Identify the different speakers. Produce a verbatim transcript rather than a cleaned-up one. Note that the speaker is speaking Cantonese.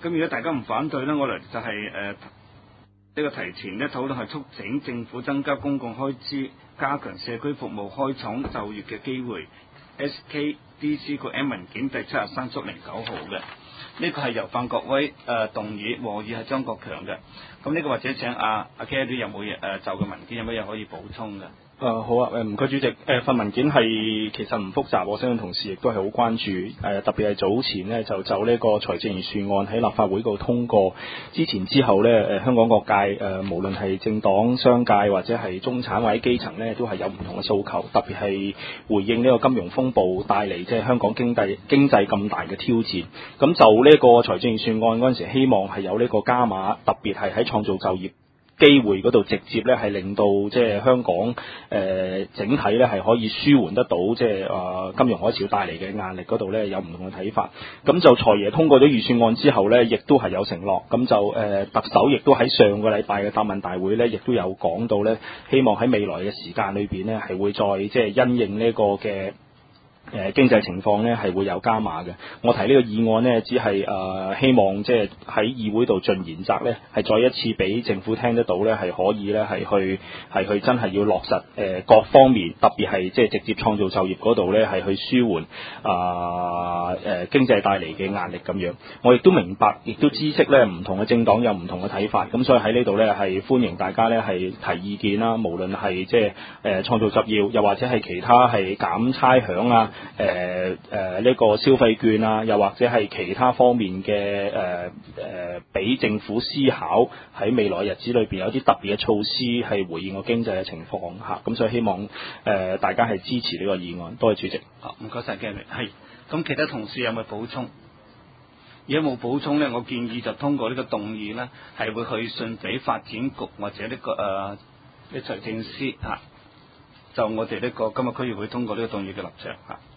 Speaker 1: 咁如果大家唔反對咧，我哋就係誒呢個提前咧討論係促請政府增加公共開支，加強社區服務，開創就業嘅機會。S K D C 個 M 文件第七十三縮零九號嘅，呢個係由范國威誒、呃、動議，和議係張國強嘅。咁呢個或者請阿阿 Kelly 有冇嘢誒就個文件有乜嘢可以補充嘅？
Speaker 2: 誒、呃、好啊，誒唔該主席，誒、呃、份文件係其實唔複雜，我相信同事亦都係好關注，誒、呃、特別係早前呢，就就呢個財政預算案喺立法會度通過之前之後呢，誒、呃、香港各界誒、呃、無論係政黨、商界或者係中產或者基層呢，都係有唔同嘅訴求，特別係回應呢個金融風暴帶嚟即係香港經濟經濟咁大嘅挑戰。咁就呢個財政預算案嗰陣時，希望係有呢個加碼，特別係喺創造就業機會嗰度直接咧係令到即係香港誒、呃、整體咧係可以舒緩得到即係誒金融海嘯帶嚟嘅壓力嗰度咧有唔同嘅睇法。咁就財爺通過咗預算案之後咧，亦都係有承諾。咁就誒、呃、特首亦都喺上個禮拜嘅答問大會咧，亦都有講到咧，希望喺未來嘅時間裏邊咧係會再即係因應呢個嘅誒、呃、經濟情況呢係會有加碼嘅。我提呢個議案呢，只係誒、呃、希望即係喺議會度盡言責呢，係再一次俾政府聽得到呢，係可以呢，係去係去真係要落實誒、呃、各方面，特別係即係直接創造就業嗰度呢，係去舒緩啊誒經濟帶嚟嘅壓力咁樣。我亦都明白，亦都知悉呢唔同嘅政黨有唔同嘅睇法，咁所以喺呢度呢，係歡迎大家呢，係提意見啦，無論係即係誒創造就業，又或者係其他係減差餉啊。誒誒呢個消費券啊，又或者係其他方面嘅誒誒，俾、呃、政府思考喺未來日子裏邊有啲特別嘅措施係回應個經濟嘅情況嚇，咁、啊、所以希望誒、呃、大家係支持呢個議案。多謝主席。
Speaker 1: 好，唔該晒 Gary。係，咁其他同事有冇補充？如果冇補充咧，我建議就通過呢個動議咧，係會去信俾發展局或者呢、這個誒呢財政司嚇、啊，就我哋呢、這個今日區議會通過呢個動議嘅立場嚇。啊